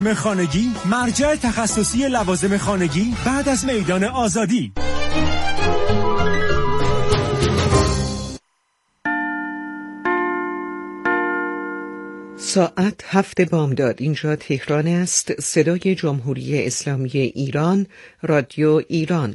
خانگی، مرجع تخصصی لوازم خانگی بعد از میدان آزادی. ساعت 7 بامداد. اینجا تهران است. صدای جمهوری اسلامی ایران، رادیو ایران.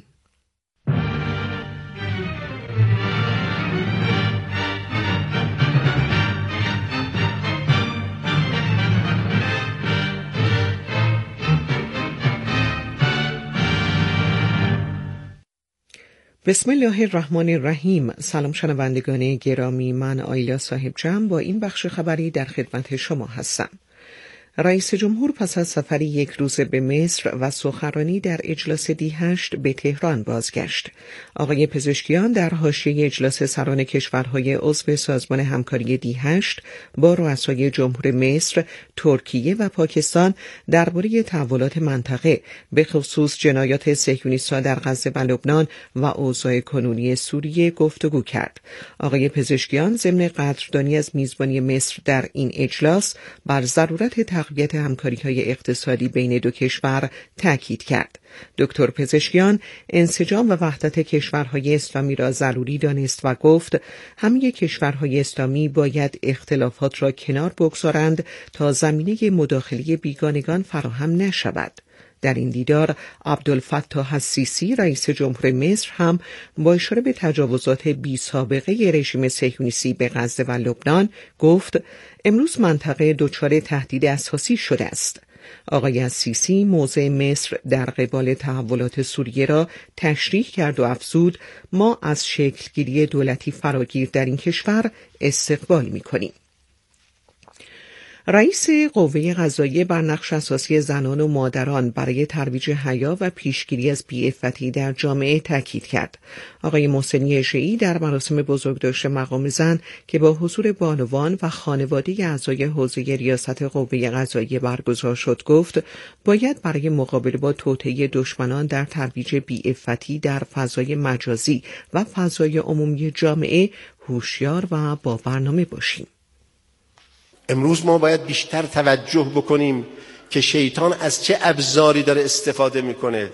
بسم الله الرحمن الرحیم. سلام شنوندگان گرامی، من آیلا صاحب جمع با این بخش خبری در خدمت شما هستم. رئیس جمهور پس از سفری یک روزه به مصر و سخنرانی در اجلاس دی8 به تهران بازگشت. آقای پزشکیان در حاشیه اجلاس سران کشورهای عضو سازمان همکاری دی8 با رؤسای جمهور مصر، ترکیه و پاکستان درباره تحولات منطقه به خصوص جنایات صهیونیست‌ها در غزه و لبنان و اوضاع کنونی سوریه گفتگو کرد. آقای پزشکیان ضمن قدردانی از میزبانی مصر در این اجلاس بر ضرورت تقویت همکاری‌های اقتصادی بین دو کشور تاکید کرد. دکتر پزشکیان انسجام و وحدت کشورهای اسلامی را ضروری دانست و گفت همه کشورهای اسلامی باید اختلافات را کنار بگذارند تا زمینه مداخله بیگانگان فراهم نشود. در این دیدار عبدالفتاح السیسی رئیس جمهور مصر هم با اشاره به تجاوزات بی سابقه رژیم صهیونیستی به غزه و لبنان گفت امروز منطقه دچار تهدید اساسی شده است. آقای السیسی موضع مصر در قبال تحولات سوریه را تشریح کرد و افزود ما از شکلگیری دولتی فراگیر در این کشور استقبال می‌کنیم. رئیس قوه قضاییه بر نقش اساسی زنان و مادران برای ترویج حیا و پیشگیری از بی‌عفتی در جامعه تاکید کرد. آقای محسنی اشعی در مراسم بزرگداشت مقام زن که با حضور بانوان و خانواده اعضای حوزه ریاست قوه قضاییه برگزار شد گفت باید برای مقابله با توطئه دشمنان در ترویج بی‌عفتی در فضای مجازی و فضای عمومی جامعه هوشیار و با برنامه باشیم. امروز ما باید بیشتر توجه بکنیم که شیطان از چه ابزاری داره استفاده میکنه.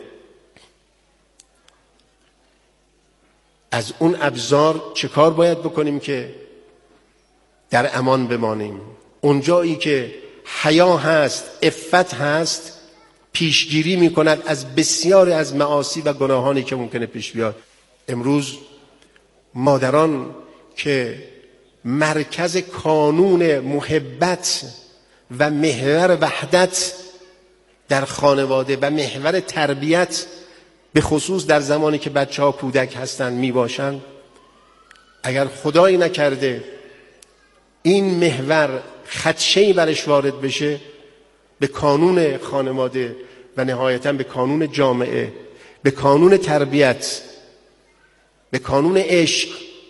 از اون ابزار چه کار باید بکنیم که در امان بمانیم. اونجایی که حیا هست، عفت هست، پیشگیری میکند از بسیاری از معاصی و گناهانی که ممکنه پیش بیاد. امروز مادران که مرکز کانون محبت و محور وحدت در خانواده و محور تربیت به خصوص در زمانی که بچه‌ها کودک هستند می باشند، اگر خدایی نکرده این محور خدشه‌ای برش وارد بشه به کانون خانواده و نهایتاً به کانون جامعه، به کانون تربیت، به کانون عشق،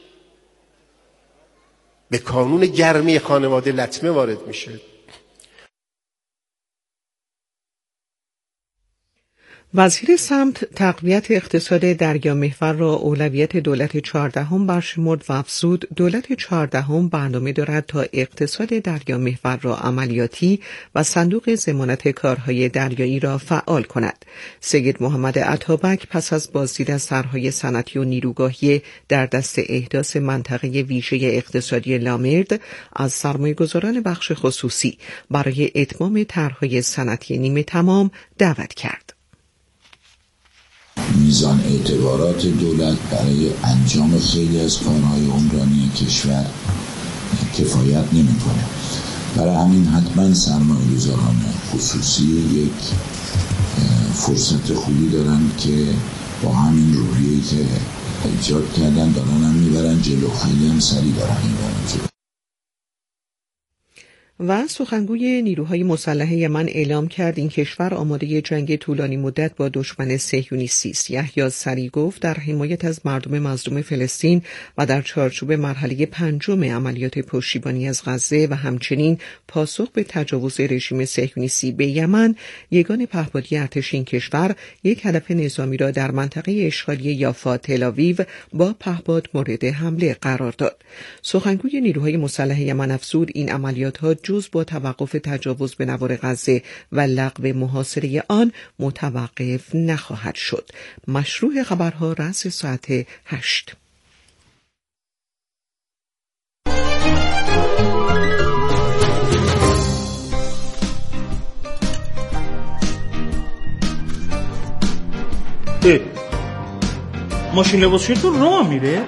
به کانون گرمی خانواده لطمه وارد میشه. وزیر سمت تقویت اقتصاد دریامحور را اولویت دولت 14 برشمرد و افزود دولت 14 برنامه دارد تا اقتصاد دریامحور را عملیاتی و صندوق ضمانت کارهای دریایی را فعال کند. سید محمد عطابک پس از بازدید از طرحهای صنعتی و نیروگاهی در دست احداث منطقه ویژه اقتصادی لامرد از سرمایه‌گذاران بخش خصوصی برای اتمام طرحهای صنعتی نیمه تمام دعوت کرد. میزان اعتبارات دولت برای انجام خیلی از کارهای عمرانی کشور کفایت نمی‌کنه. برای همین حتما سرمایه‌گذاران خصوصی یک فرصت خوبی دارن که با همین روحیه‌ای که ایجاد کردن دارن هم میبرن جلو، خیلی هم سریع دارن میبرن جلو. و سخنگوی نیروهای مسلح یمن اعلام کرد این کشور آماده جنگ طولانی مدت با دشمن صهیونیستی است. یحیی سری گفت در حمایت از مردم مظلوم فلسطین و در چارچوب مرحله 5 عملیات پشتیبانی از غزه و همچنین پاسخ به تجاوز رژیم صهیونیستی به یمن، یگان پهپادی ارتش این کشور یک هدف نظامی را در منطقه اشغالی یافا تل‌آویو با پهپاد مورد حمله قرار داد. سخنگوی نیروهای مسلح یمن افزود این عملیات‌ها جز با توقف تجاوز به نوار غزه و لغو محاصره آن متوقف نخواهد شد. مشروع خبرها رأس ساعت 8. ماشین لباسشویی تو راه میره؟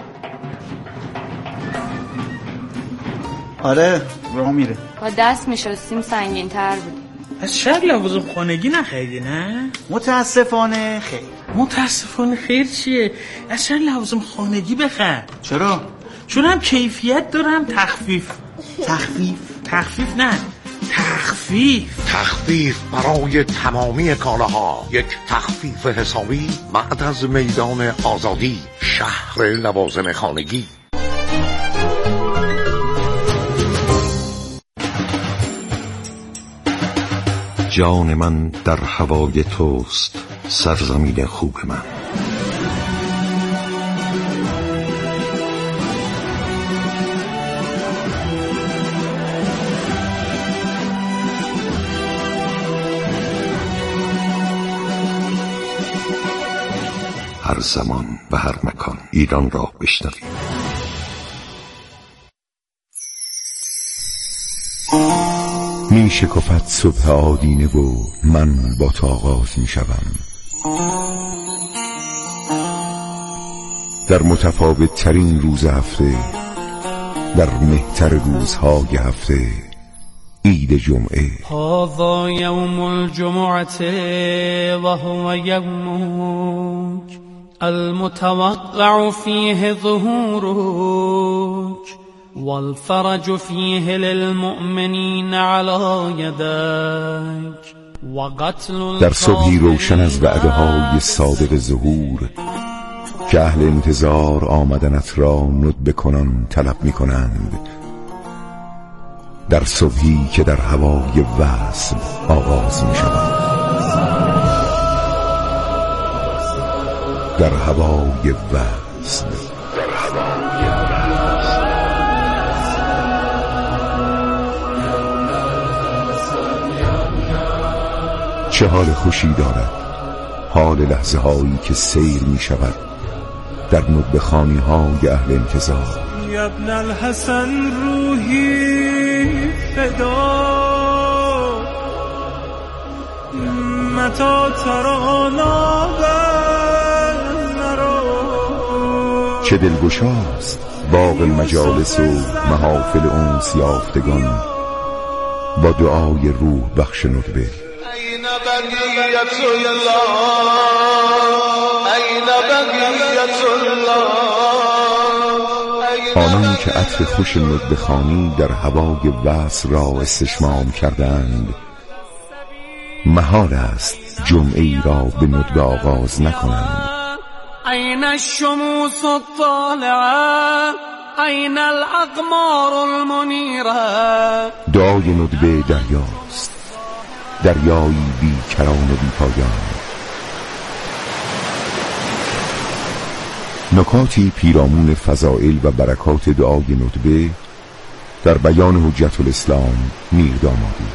آره راه میره. با دست میشستیم سنگین تر بود. از شاید لوازم خانگی نخریدی نه؟ متاسفانه خیر. متاسفانه خیر چیه؟ از شاید لوازم خانگی بخر. چرا؟ چون هم کیفیت دارم تخفیف نه تخفیف برای تمامی کالاها. یک تخفیف حسابی بعد از میدان آزادی، شهر لوازم خانگی. جان من در هوای توست، سرزمین خوب من. هر زمان و هر مکان ایران را بشنوید. می شکفت صبح آدینه و من با تو آغاز می شوم. در متفاوت ترین روز هفته، در مهتر روزهای هفته، عید جمعه. هذا یوم الجمعه و هو یومک المتوقع فیه ظهورک والفرج فیه للمؤمنین علی یدک و قتل. در صبحی روشن از وعده‌های صادق ظهور که اهل انتظار آمدنت را ندبه کنان طلب می کنند. در صبحی که در هوای وصل آغاز می شود. در هوای وصل. چه حال خوشی دارد حال لحظه هایی که سیر می شود در ندبه خانی های اهل انتظار. یا ابن الحسن روحی فدا متا ترانا بنرا. چه دلگشاست باغ المجالس و محافل انس یافتگان با دعای روح بخش ندبه. این بقیت الله، این بقیت الله. آنانی که عطر خوش ندبه خوانی در هوای وصل را استشمام کردند، محال است جمعه ای را به ندبه آغاز نکنند. این الشموس الطالعه، این الاقمار المنیره. دعای ندبه دریاست، دریایی بی کران و بی پایان. نکاتی پیرامون فضائل و برکات دعای ندبه در بیان حجت الاسلام میردامادی.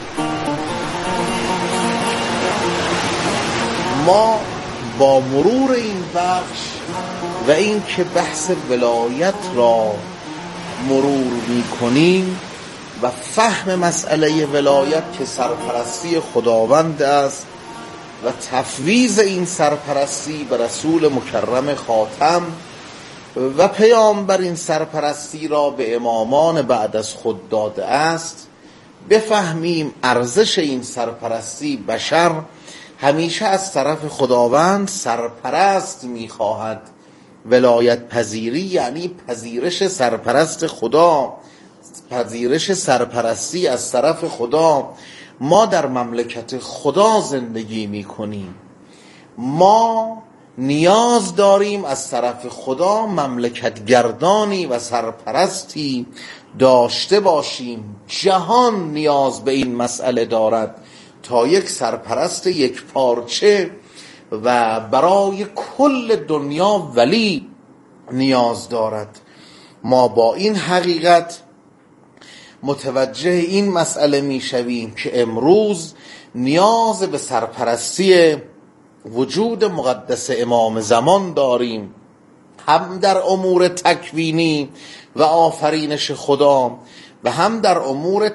ما با مرور این بخش و این که بحث ولایت را مرور می کنیم و فهم مسئله ولایت که سرپرستی خداوند است و تفویض این سرپرستی به رسول مکرم خاتم و پیامبر این سرپرستی را به امامان بعد از خود داده است، بفهمیم ارزش این سرپرستی. بشر همیشه از طرف خداوند سرپرست می‌خواهد. ولایت پذیری یعنی پذیرش سرپرست خدا، پذیرش سرپرستی از طرف خدا. ما در مملکت خدا زندگی می‌کنیم. ما نیاز داریم از طرف خدا مملکت گردانی و سرپرستی داشته باشیم. جهان نیاز به این مسئله دارد تا یک سرپرست یک پارچه و برای کل دنیا ولی نیاز دارد. ما با این حقیقت متوجه این مسئله میشویم که امروز نیاز به سرپرستی وجود مقدس امام زمان داریم، هم در امور تکوینی و آفرینش خدا و هم در امور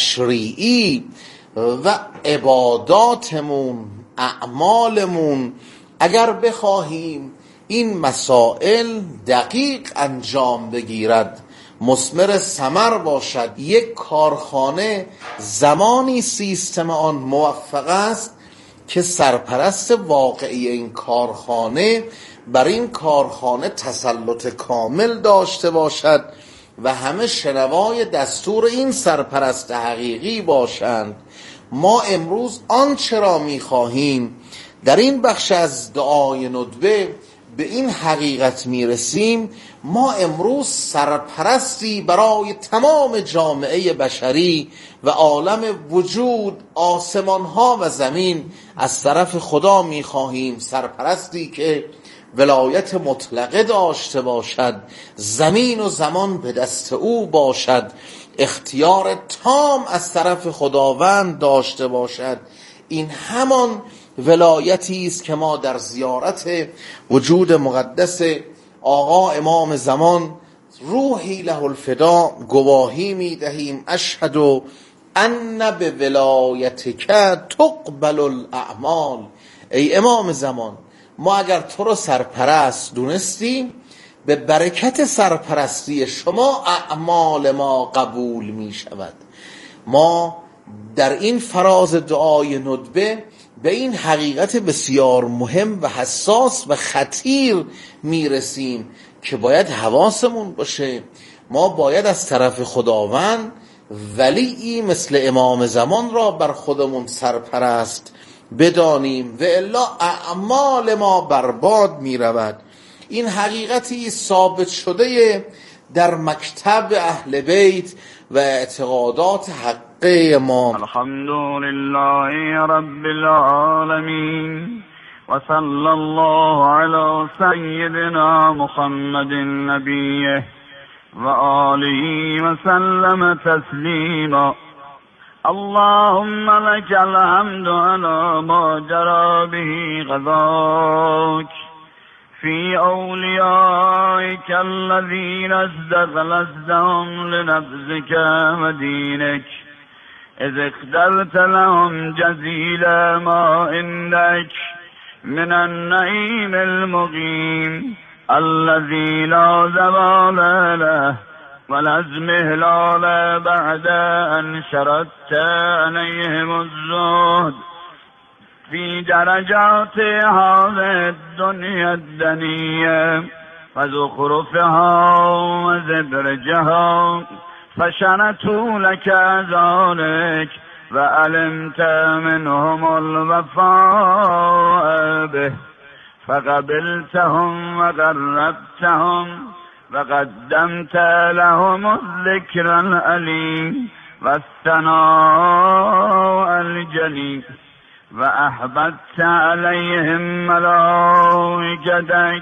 تشریعی و عباداتمون، اعمالمون. اگر بخواهیم این مسائل دقیق انجام بگیرد، مثمر ثمر باشد، یک کارخانه زمانی سیستم آن موفق است که سرپرست واقعی این کارخانه بر این کارخانه تسلط کامل داشته باشد و همه شنوای دستور این سرپرست حقیقی باشند. ما امروز آنچه را می‌خواهیم در این بخش از دعای ندبه به این حقیقت میرسیم. ما امروز سرپرستی برای تمام جامعه بشری و عالم وجود، آسمان‌ها و زمین از طرف خدا می‌خواهیم، سرپرستی که ولایت مطلقه داشته باشد، زمین و زمان به دست او باشد، اختیار تام از طرف خداوند داشته باشد. این همان ولایتی است که ما در زیارت وجود مقدس آقا امام زمان روحی له الفدا گواهی می دهیم: اشهد ان به ولایتک تقبل الاعمال. ای امام زمان، ما اگر تو رو سرپرست دونستیم، به برکت سرپرستی شما اعمال ما قبول می شود. ما در این فراز دعای ندبه به این حقیقت بسیار مهم و حساس و خطیر میرسیم که باید حواسمون باشه. ما باید از طرف خداوند ولیی مثل امام زمان را بر خودمون سرپرست بدانیم و الا اعمال ما برباد میرود. این حقیقتی ثابت شده در مکتب اهل بیت و اعتقادات حقه ما. الحمدلله رب العالمین و صلی الله علی سیدنا محمد نبیه و آله و سلم تسلیما. اللهم لك الحمد على ما جرى به قضاك في أوليائك الذين استغلزتهم لنفسك ودينك إذ اخترت لهم جزيل ما عندك من النعيم المقيم الذي لا زوال له ولا ازمهلال بعد أن شردت عليهم الزهد في درجات هذه الدنيا الدنية وزخرفها وزبرجها فشنتوا لك ذلك وعلمت منهم الوفاء به فقبلتهم وقربتهم وقدمت لهم الذكر الأليم والثناء الجليل وأحببت عليهم ملائكتك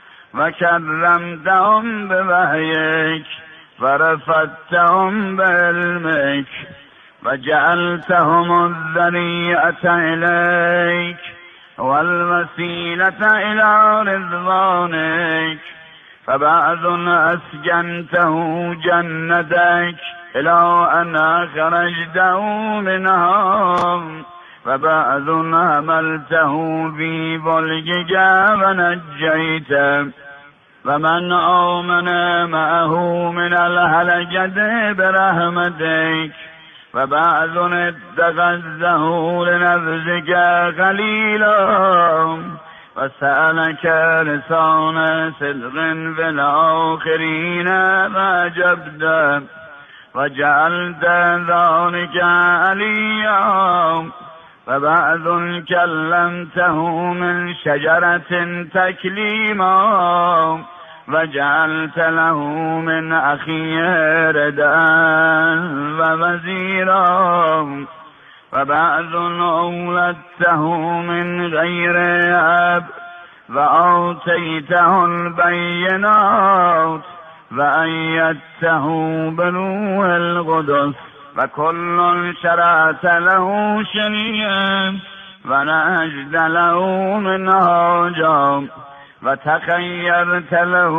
وكرمتهم بوحيك ورفعتهم بعلمك وجعلتهم الذريعة إليك والوسيلة إلى رضوانك فبعض أسكنته جنتك إلى أن أخرجته منها وبعض حملته في فلكك ونجيته ومن آمن معه من الهلكة برحمتك وبعض اتخذه لنفسك خليلا وسألك لسان صدق في الآخرين فأجبته وجعلت ذلك عليا وبعض كلمته من شجرة تكليما وجعلت له من أخيه ردا ووزيرا وبعض أولدته من غير أب وآتيته البينات وأيدته بروح القدس وكل شرعت له شريعا ونجد له منهاجا وتخيرت له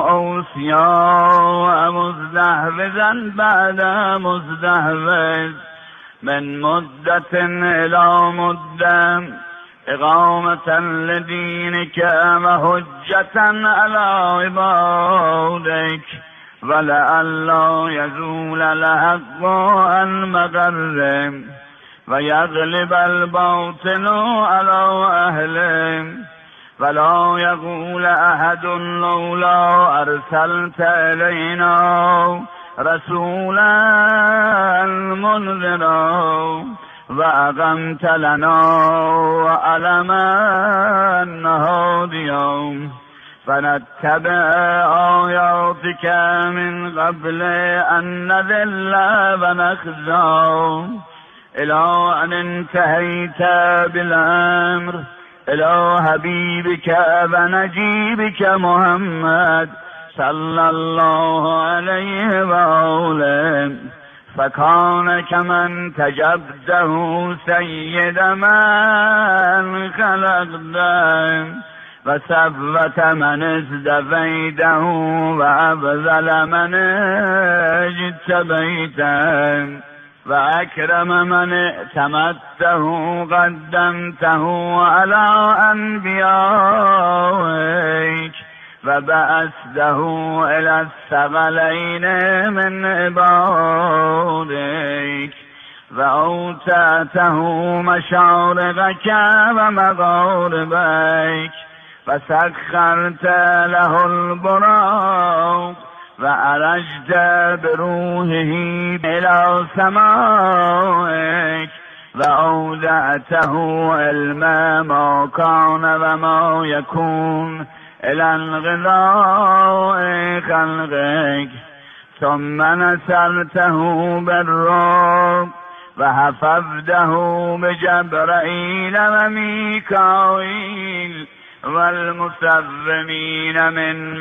أوصياء مزدحفظا بعد مزدحفظ من مدة إلى مدة إقامة لدينك وحجة على عبادك ولئلا يزول الحق عن مقره ويغلب الباطل على أهله ولا يقول أحد لولا أرسلت إلينا رسولا منذرا وأقمت لنا وعلما هاديا فنتبع آياتك من قبل أن نذل ونخزى إلى أن انتهيت بالأمر إلى حبيبك ونجيبك محمد صلى الله عليه وآله فكان كمن تجبده سيد من خلقته وسفت من ازدفيته وأبذل من اجتبيته وأكرم من ائتمته قدمته على أنبيائك وبعثته إلى الثقلين من عبادك وأوتاته مشارقك ومغاربك وسخرت له البراق وعرجت بروحه إلى سمائك وأودعته علم ما كان وما يكون إلى انقضاء خلقك ثم نصرته بالروح وحفظته بجبرائيل وميكائيل والمسومين من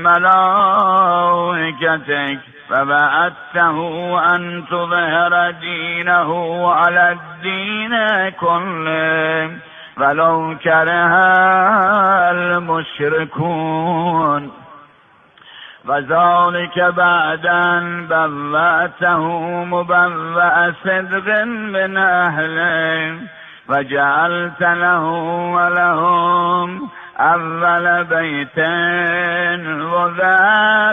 ملائكتك فبعثته أن تظهر دينه على الدين كله ولو كره المشركون وذلك بعد أن بوأته مبوأ صدق من أهله وجعلت له ولهم أول بيت وذا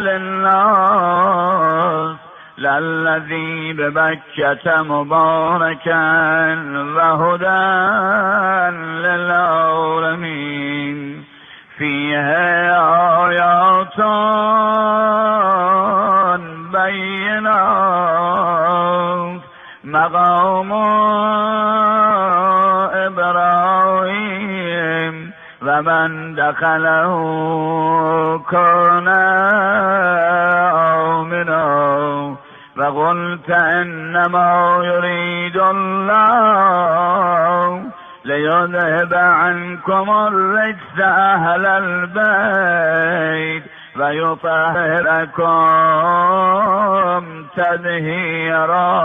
للناس للذي ببكة مباركا وهدى للعالمين فيها آيات بينات مقام إبراهيم ومن دخله كان آمنا وقلت إنما يريد الله ليذهب عنكم الرجس أهل البيت ويطهركم تطهيرا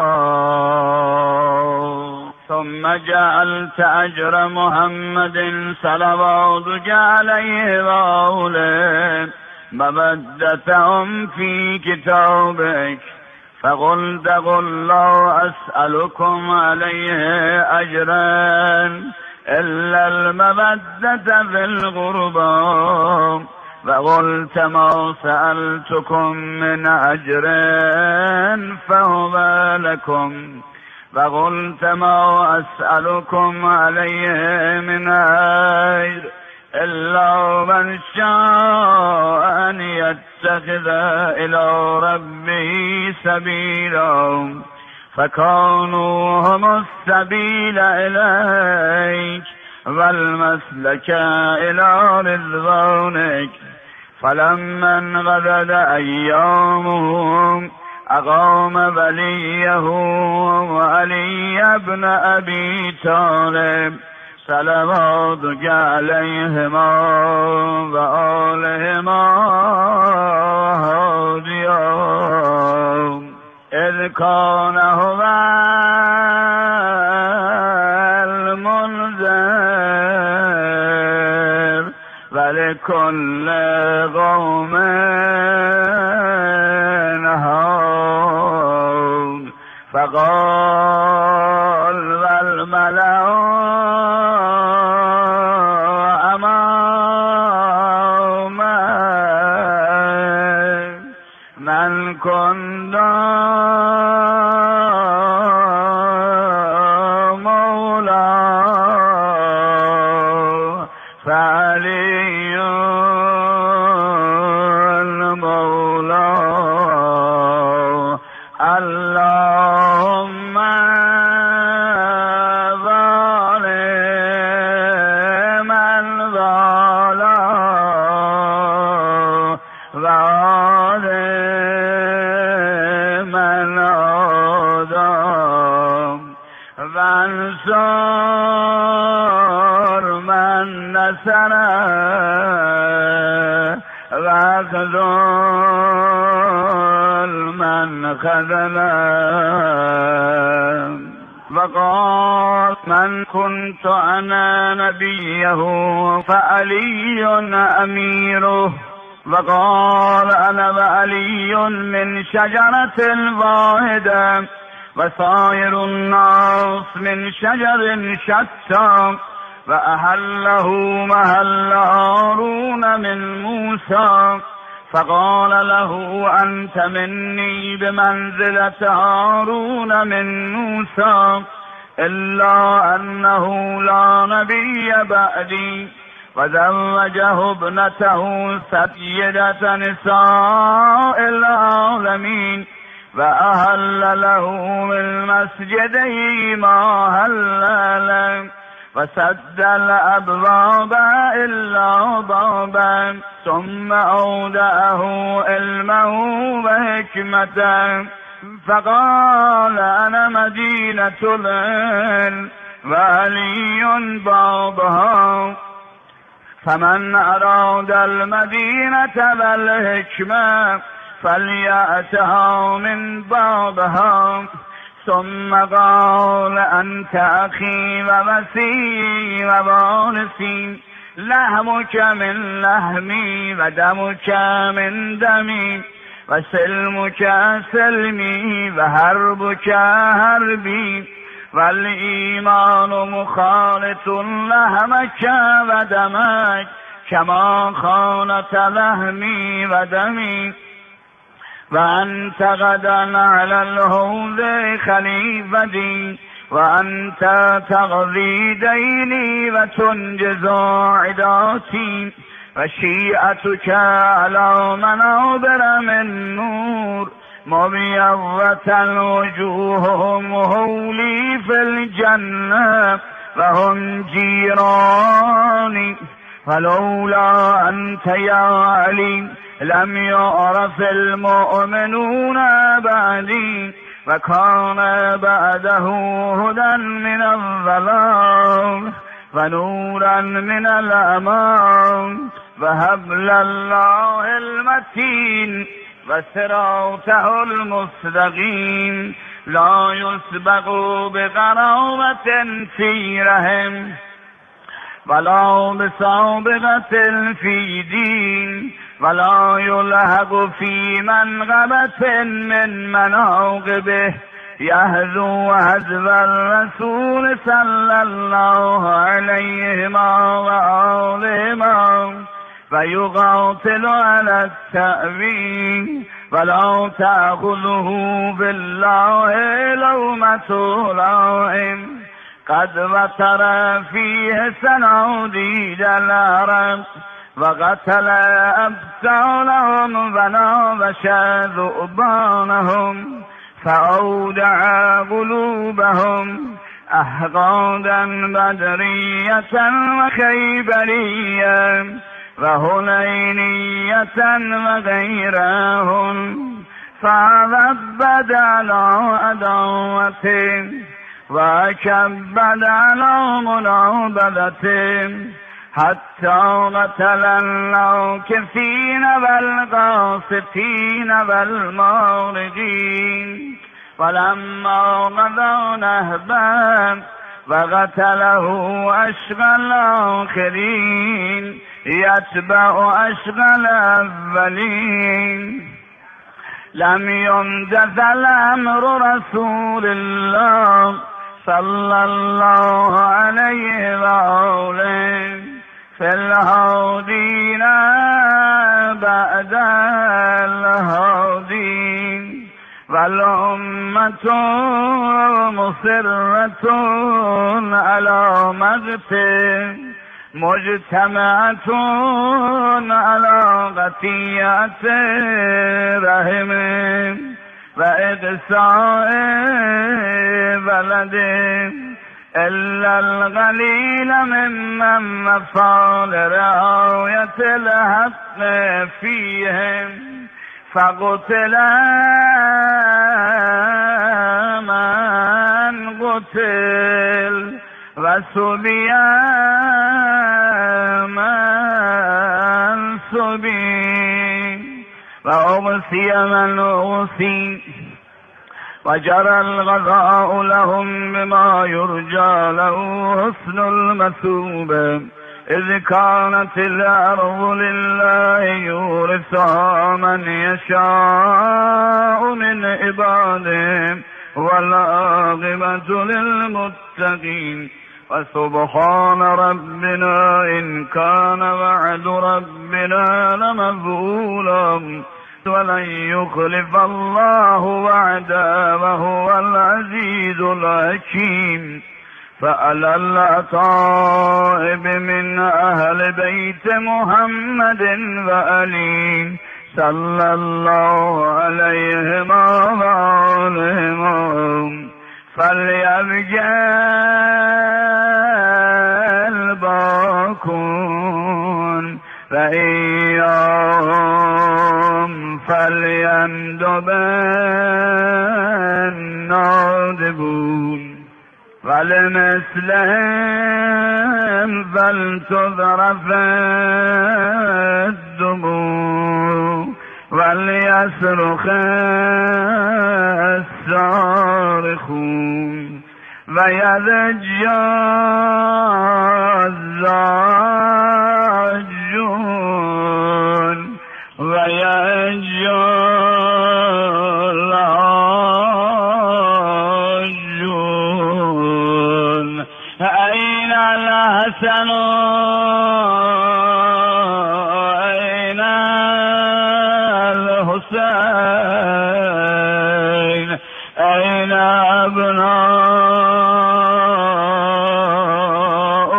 ثم جعلت أجر محمد صلواتك عليه وآله مودتهم في كتابك فقلت قل لا أسألكم عليه أجرا إلا المودة في القربى وقلت ما سألتكم من أجر فهو لكم وقلت ما أسألكم عليه من أجر إلا من شاء أن يتخذ إلى ربه سبيلا فكانوا هم السبيل إليك والمسلك إلى رضوانك فلما انقضت أيامهم أقام وليه وعلي بن أبي طالب صلواتك عليهما وآلهما قد كان هو المنذر ولكل قوم هاد فقال والملأ أمام من كنت مولاه فعلي المولى اللهم ظالم الظالم وعالم العظام وانصر من نصره واخذل من خذله وقال من كنت أنا نبيه فعلي أميره وقال أنا وعلي من شجرة واحدة وسائر الناس من شجر شتى وأحله محل هارون من موسى فقال له أنت مني بمنزلة هارون من موسى إلا أنه لا نبي بعدي وزوجه ابنته سيدة نساء العالمين وأهل له من مسجده ما هل له وسد الأبواب إلا بابا ثم أودعه علمه وحكمته فقال أنا مدينة العلم وعلي بابها فمن أراد المدينة والحكمة فليأتها من بابها ثم قال أنت أخي ووسيي ووارثي لحمك من لحمي ودمك من دمي وسلمك سلمي وحربك حربي والإيمان مخالط لحمك ودمك كما خانت لحمي ودمي وأنت غدا على الحوض خليفتي وأنت تقضي ديني وتنجز عداتي وشيعتك على منابر من نور مبيضة وجوههم هولي في الجنة وهم جيراني فلولا أنت يا علي لم يعرف المؤمنون بعدي وكان بعده هدى من الظلام ونورا من الأمان وهبل الله المتين وصراطه المستقيم لا يسبق بقرابة في رحم ولا بسابقة في دين ولا يلحق في منغبة من مناقبه يهذو هذب الرسول صلى الله عليه وآله فيقاتل على التأويل ولا تأخذه بالله لومة لائم قد وتر فيه سنوديد العرب وقتل أبطالهم ونابش ذؤبانهم فأودع قلوبهم أحقادا بدرية وخيبرية وهنينية وغيرهم فعذبد على عداوته وكبد على منابذته حتى قتل الناكثين والقاسطين والمارقين فلما قضى نهبا وقتله أشقى الآخرين يتبع أشقى الأولين. لم يمتثل أمر رسول الله صلى الله عليه وآله في الهادين بعد الهادين، والأمة مصرة على مقته مجتمعة على قطيعة رحم وإقصاء بلد، إلا القليل ممن وفى لرعاية الحق فيهم، فقتل من قتل وسبي من سبي وأغسي من أغسي، وجرى الغضاء لهم بما يرجى له حسن المثوبة، إذ كانت الأرض لله يورثها من يشاء من عباده والعاقبة للمتقين. وسبحان ربنا إن كان وعد ربنا لمفعولا، ولن يخلف الله وعده وهو العزيز الحكيم. فعلى الأطائب من أهل بيت محمد وآله صلى الله عليهم وآلهم فليبجى الباكون، فإياهم فليندب النادبون، ولمثلهم فلتذرف الدموع، وليصرخ الصارخون، ويضج الزاجون، ويهج اللاجون. أين الحسن أين الحسين أين أبناء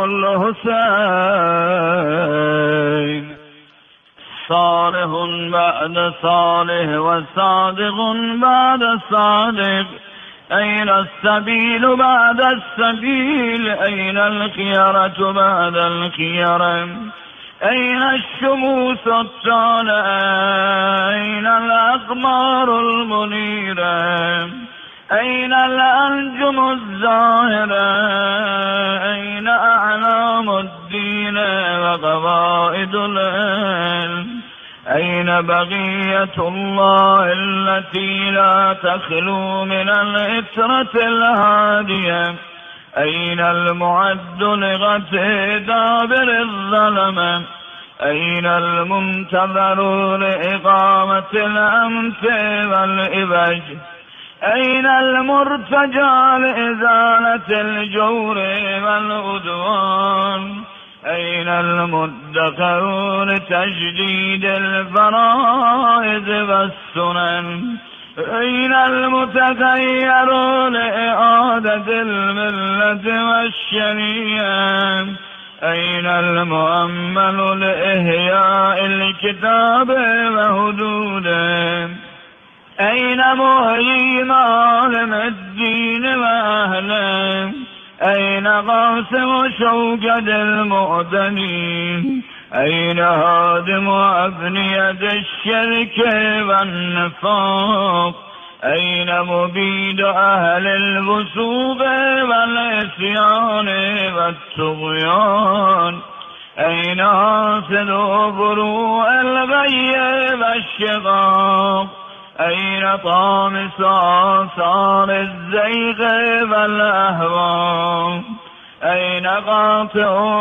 الحسين؟ صالح بعد صالح وصادق بعد صادق، أين السبيل بعد السبيل؟ أين الخيرة بعد الخيرة؟ أين الشموس الطالعة؟ أين الأقمار المنيرة؟ أين الأنجم الزاهرة؟ أين أعلام الدين وقواعد العلم؟ أين بقية الله التي لا تخلو من الإترة الهادية؟ أين المعد لغته دابر الظلمة؟ أين المنتظر لإقامة الأمس والإبج؟ أين المرتجى لإزالة الجور والعدوان؟ أين المدخر لتجديد الفرائض والسنن؟ أين المتغير لإعادة الملة والشريعة؟ أين المؤمل لإحياء الكتاب وحدوده؟ أين محيي معالم الدين وأهله؟ أين قاسم شوكة المعتدين؟ أين هادم أبنية الشرك والنفاق؟ أين مبيد أهل الفسوق والعصيان والطغيان؟ أين حاسد فروع الغي والشقاق؟ أين طامس آثار الزيغ والأهوى أين قاطع